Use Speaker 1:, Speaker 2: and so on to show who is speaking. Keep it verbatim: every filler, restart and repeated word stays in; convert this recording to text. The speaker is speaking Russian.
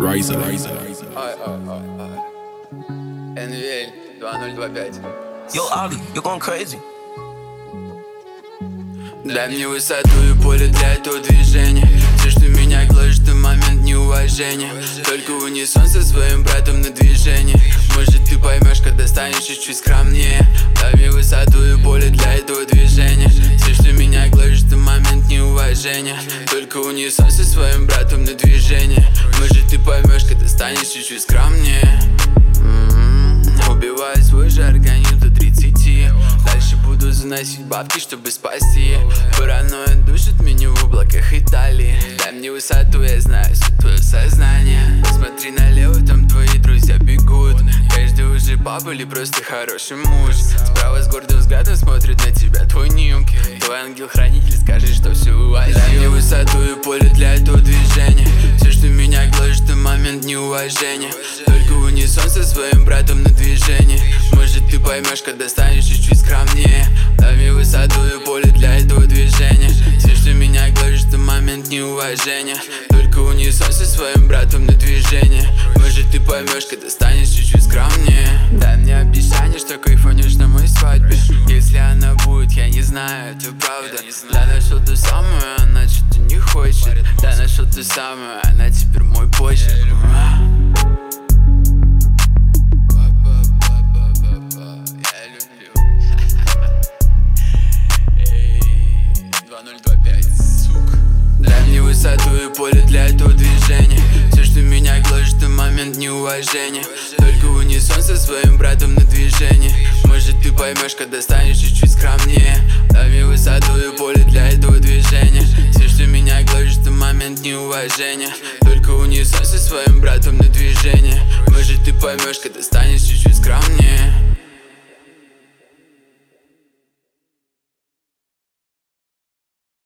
Speaker 1: Riser.
Speaker 2: Ай, ай, ай, ай. эн ви эль два ноль два пять.
Speaker 3: Yo, Ollie, you're going crazy.
Speaker 2: Дай мне высоту и поле для этого движения. Все, что меня гложет, это момент неуважения. Только в унисон со своим братом на движение. Может, ты поймешь, когда станешь чуть-чуть скромнее. Дай мне высоту и поле для этого движения. Все, что меня гложет, это момент неуважения. Только в унисон со своим братом на движение. Может, ты поймешь, когда станешь чуть-чуть скромнее. М-м-м. Убиваю свой же организм до тридцати. Дальше буду заносить бабки, чтобы спасти. Паранойя душит меня в облаках Италии. Дай мне высоту, я знаю все твое сознание. Смотри налево, там твои друзья бегут. Каждый уже папа или просто хороший муж. Справа с гордым взглядом смотрит на тебя твой нимф. Твой ангел-хранитель скажет, что все увозил. Дай мне высоту и поле для этого движения. Все, что меня гложет, это момент неуважения. Только в унисон со своим братом на движение. Может, ты поймешь, когда станешь чуть-чуть скромнее. Дай мне высоту и поле для этого движения. Все, что меня гложет, это момент неуважения. Только в унисон со своим братом на движение. Может, ты поймешь, когда станешь чуть-чуть скромнее. Дай мне обещание, что кайфанешь на моей свадьбе. Если она будет, я не знаю, это правда. Да, нашел ту самую, она что-то не хочет. Да, нашел ту самую, она теперь мой почерк. Дай мне высоту и поле для этого движения. Все, что меня гложет, это момент неуважения. Только в унисон со своим братом на движение. Может, ты поймешь, когда станешь чуть-чуть скромнее. Дай мне высоту и поле для этого движения. Все, что меня гложет, это момент неуважения. Только в унисон со своим братом на движение. Может, ты поймешь, когда станешь чуть-чуть скромнее.